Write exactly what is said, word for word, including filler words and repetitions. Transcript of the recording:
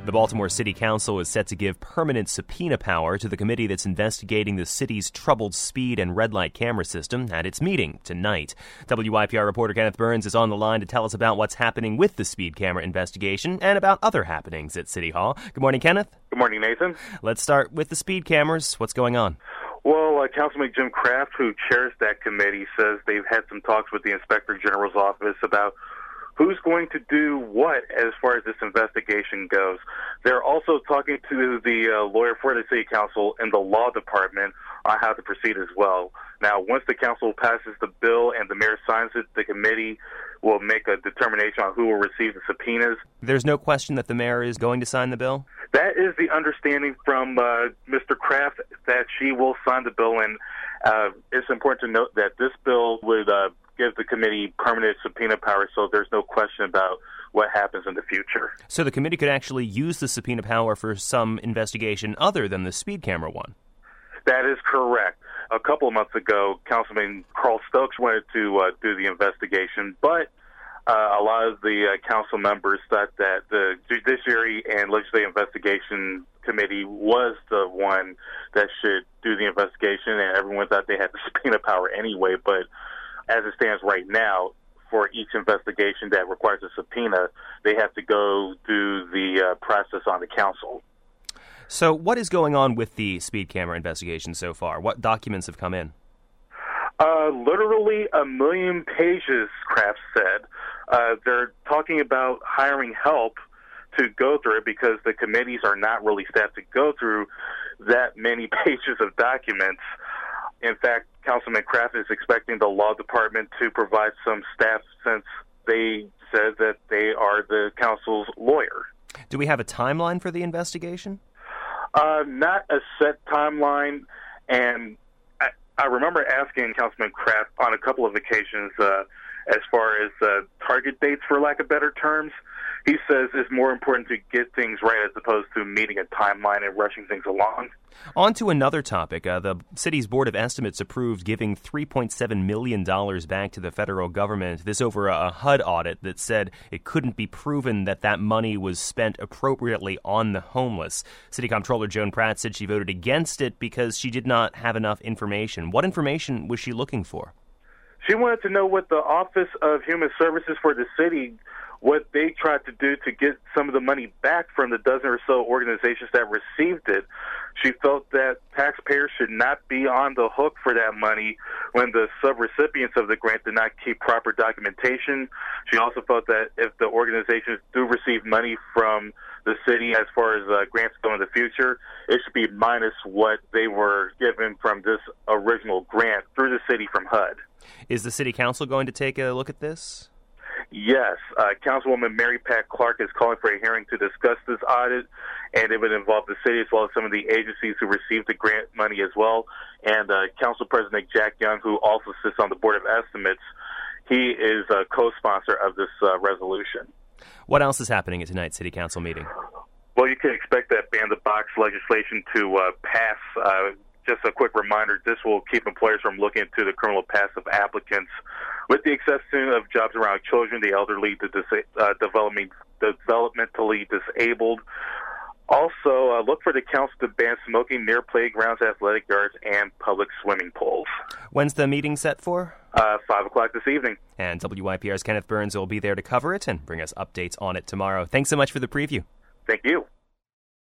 The Baltimore City Council is set to give permanent subpoena power to the committee that's investigating the city's troubled speed and red light camera system at its meeting tonight. W Y P R reporter Kenneth Burns is on the line to tell us about what's happening with the speed camera investigation and about other happenings at City Hall. Good morning, Kenneth. Good morning, Nathan. Let's start with the speed cameras. What's going on? Well, uh, Councilman Jim Kraft, who chairs that committee, says they've had some talks with the Inspector General's office about who's going to do what as far as this investigation goes. They're also talking to the uh, lawyer for the City Council and the law department on how to proceed as well. Now, once the council passes the bill and the mayor signs it, the committee will make a determination on who will receive the subpoenas. There's no question that the mayor is going to sign the bill? That is the understanding from uh, Mister Kraft, that she will sign the bill, and uh, it's important to note that this bill would uh, give the committee permanent subpoena power, so there's no question about what happens in the future. So the committee could actually use the subpoena power for some investigation other than the speed camera one? That is correct. A couple of months ago, Councilman Carl Stokes wanted to uh, do the investigation, but uh, a lot of the uh, council members thought that the Judiciary and Legislative Investigation Committee was the one that should do the investigation, and everyone thought they had the subpoena power anyway. But as it stands right now, for each investigation that requires a subpoena, they have to go through the uh, process on the council. So what is going on with the speed camera investigation so far? What documents have come in? Uh, literally a million pages, Kraft said. Uh, they're talking about hiring help to go through it because the committees are not really staffed to go through that many pages of documents. In fact, Councilman Kraft is expecting the law department to provide some staff since they said that they are the council's lawyer. Do we have a timeline for the investigation? Uh, not a set timeline, and I, I remember asking Councilman Kraft on a couple of occasions uh, as far as uh, target dates, for lack of better terms. He says it's more important to get things right as opposed to meeting a timeline and rushing things along. On to another topic. Uh, the city's Board of Estimates approved giving three point seven million dollars back to the federal government, this over a H U D audit that said it couldn't be proven that that money was spent appropriately on the homeless. City Comptroller Joan Pratt said she voted against it because she did not have enough information. What information was she looking for? She wanted to know what the Office of Human Services for the city, what they tried to do to get some of the money back from the dozen or so organizations that received it. She felt that taxpayers should not be on the hook for that money when the subrecipients of the grant did not keep proper documentation. She also felt that if the organizations do receive money from the city as far as uh, grants go in the future, it should be minus what they were given from this original grant through the city from H U D. Is the City Council going to take a look at this? Yes, uh, Councilwoman Mary Pat Clark is calling for a hearing to discuss this audit, and it would involve the city as well as some of the agencies who received the grant money as well. And uh, Council President Jack Young, who also sits on the Board of Estimates, he is a co-sponsor of this uh, resolution. What else is happening at tonight's City Council meeting? Well, you can expect that ban-the-box legislation to uh, pass. Uh, just a quick reminder, this will keep employers from looking into the criminal past of applicants, with the exception of jobs around children, the elderly, the dis- uh, development, developmentally disabled. Also, uh, look for the council to ban smoking near playgrounds, athletic yards, and public swimming pools. When's the meeting set for? Uh, five o'clock this evening. And W Y P R's Kenneth Burns will be there to cover it and bring us updates on it tomorrow. Thanks so much for the preview. Thank you.